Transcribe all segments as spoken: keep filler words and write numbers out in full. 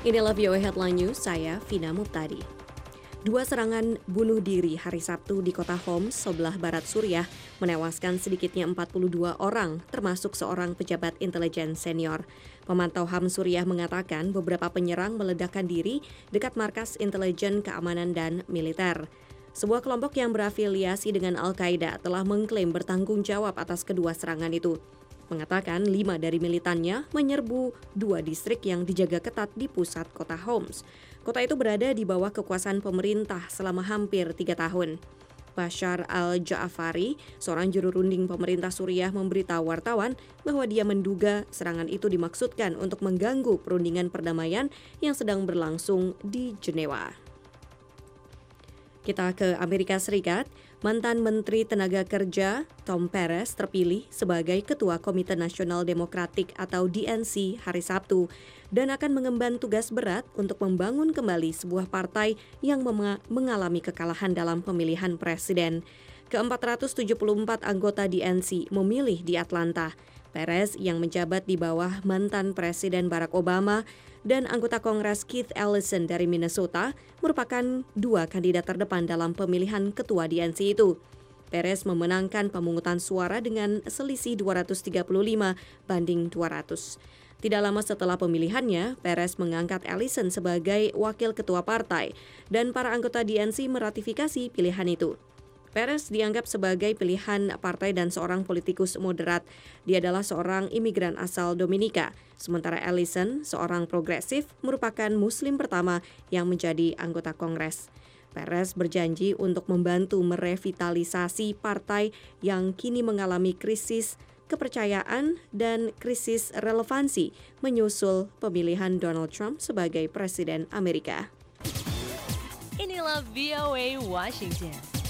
Inilah V O A Headline News, saya Vina Muptadi. Dua serangan bunuh diri hari Sabtu di kota Homs, sebelah barat Suriah, menewaskan sedikitnya empat puluh dua orang, termasuk seorang pejabat intelijen senior. Pemantau H A M Suriah mengatakan beberapa penyerang meledakkan diri dekat markas intelijen keamanan dan militer. Sebuah kelompok yang berafiliasi dengan Al-Qaeda telah mengklaim bertanggung jawab atas kedua serangan itu. Mengatakan lima dari militannya menyerbu dua distrik yang dijaga ketat di pusat kota Homs. Kota itu berada di bawah kekuasaan pemerintah selama hampir tiga tahun. Bashar al-Ja'afari, seorang juru runding pemerintah Suriah, memberitahu wartawan bahwa dia menduga serangan itu dimaksudkan untuk mengganggu perundingan perdamaian yang sedang berlangsung di Jenewa. Kita ke Amerika Serikat. Mantan Menteri Tenaga Kerja Tom Perez terpilih sebagai Ketua Komite Nasional Demokratik atau D N C hari Sabtu dan akan mengemban tugas berat untuk membangun kembali sebuah partai yang mem- mengalami kekalahan dalam pemilihan presiden. ke empat ratus tujuh puluh empat anggota D N C memilih di Atlanta. Perez yang menjabat di bawah mantan Presiden Barack Obama dan anggota Kongres Keith Ellison dari Minnesota merupakan dua kandidat terdepan dalam pemilihan ketua D N C itu. Perez memenangkan pemungutan suara dengan selisih dua ratus tiga puluh lima banding dua ratus. Tidak lama setelah pemilihannya, Perez mengangkat Ellison sebagai wakil ketua partai dan para anggota D N C meratifikasi pilihan itu. Perez dianggap sebagai pilihan partai dan seorang politikus moderat. Dia adalah seorang imigran asal Dominika. Sementara Ellison, seorang progresif, merupakan Muslim pertama yang menjadi anggota Kongres. Perez berjanji untuk membantu merevitalisasi partai yang kini mengalami krisis kepercayaan dan krisis relevansi menyusul pemilihan Donald Trump sebagai Presiden Amerika. Inilah V O A Washington.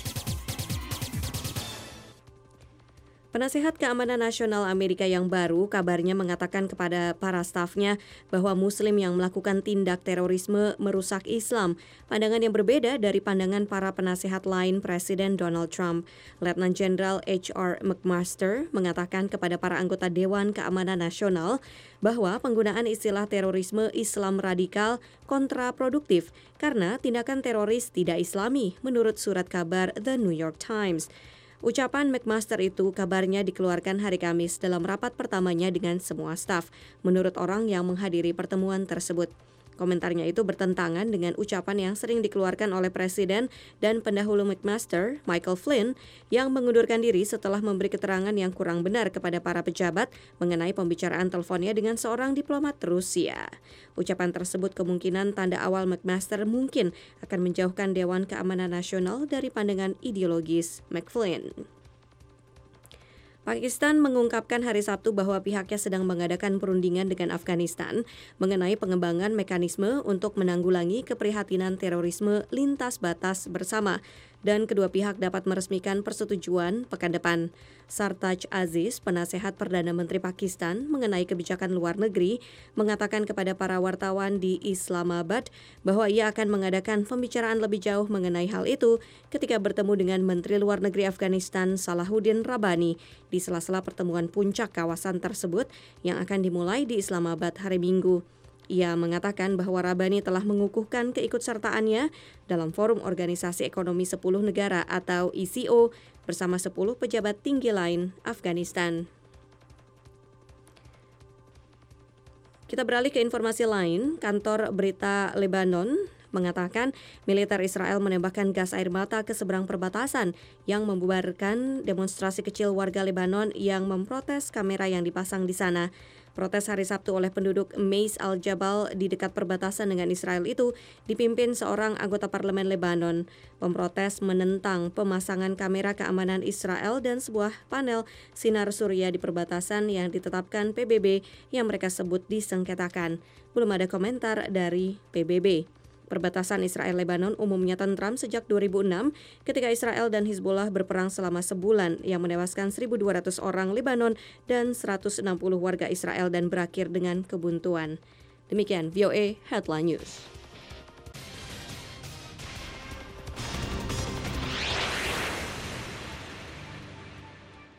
Penasehat Keamanan Nasional Amerika yang baru kabarnya mengatakan kepada para stafnya bahwa Muslim yang melakukan tindak terorisme merusak Islam, pandangan yang berbeda dari pandangan para penasehat lain Presiden Donald Trump. Letnan Jenderal H R McMaster mengatakan kepada para anggota Dewan Keamanan Nasional bahwa penggunaan istilah terorisme Islam radikal kontraproduktif karena tindakan teroris tidak Islami menurut surat kabar The New York Times. Ucapan McMaster itu kabarnya dikeluarkan hari Kamis dalam rapat pertamanya dengan semua staf, menurut orang yang menghadiri pertemuan tersebut. Komentarnya itu bertentangan dengan ucapan yang sering dikeluarkan oleh Presiden dan pendahulu McMaster, Michael Flynn, yang mengundurkan diri setelah memberi keterangan yang kurang benar kepada para pejabat mengenai pembicaraan teleponnya dengan seorang diplomat Rusia. Ucapan tersebut kemungkinan tanda awal McMaster mungkin akan menjauhkan Dewan Keamanan Nasional dari pandangan ideologis McFlynn. Pakistan mengungkapkan hari Sabtu bahwa pihaknya sedang mengadakan perundingan dengan Afghanistan mengenai pengembangan mekanisme untuk menanggulangi keprihatinan terorisme lintas batas bersama dan kedua pihak dapat meresmikan persetujuan pekan depan. Sartaj Aziz, penasehat Perdana Menteri Pakistan mengenai kebijakan luar negeri, mengatakan kepada para wartawan di Islamabad bahwa ia akan mengadakan pembicaraan lebih jauh mengenai hal itu ketika bertemu dengan Menteri Luar Negeri Afghanistan Salahuddin Rabbani di sela-sela pertemuan puncak kawasan tersebut yang akan dimulai di Islamabad hari Minggu. Ia mengatakan bahwa Rabbani telah mengukuhkan keikutsertaannya dalam Forum Organisasi Ekonomi sepuluh Negara atau E C O bersama sepuluh pejabat tinggi lain Afghanistan. Kita beralih ke informasi lain. Kantor Berita Lebanon mengatakan militer Israel menembakkan gas air mata ke seberang perbatasan yang membubarkan demonstrasi kecil warga Lebanon yang memprotes kamera yang dipasang di sana. Protes hari Sabtu oleh penduduk Mais al-Jabal di dekat perbatasan dengan Israel itu dipimpin seorang anggota parlemen Lebanon. Pemprotes menentang pemasangan kamera keamanan Israel dan sebuah panel sinar surya di perbatasan yang ditetapkan P B B yang mereka sebut disengketakan. Belum ada komentar dari P B B. Perbatasan Israel-Lebanon umumnya tentram sejak dua ribu enam ketika Israel dan Hizbullah berperang selama sebulan yang menewaskan seribu dua ratus orang Lebanon dan seratus enam puluh warga Israel dan berakhir dengan kebuntuan. Demikian V O A Headline News.